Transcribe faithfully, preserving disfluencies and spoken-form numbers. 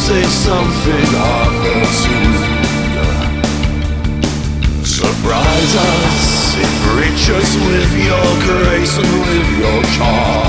say something other too. Surprise us, enrich us with your grace and with your charm.